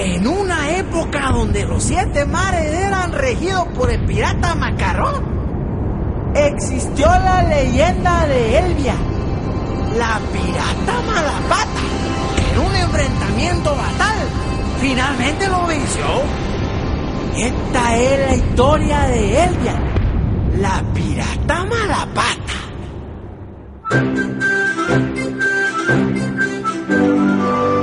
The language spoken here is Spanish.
En una época donde los 7 mares eran regidos por el pirata Macarrón, existió la leyenda de Elvia, la pirata Malapata, que en un enfrentamiento fatal finalmente lo venció. Esta es la historia de Elvia, la pirata Malapata.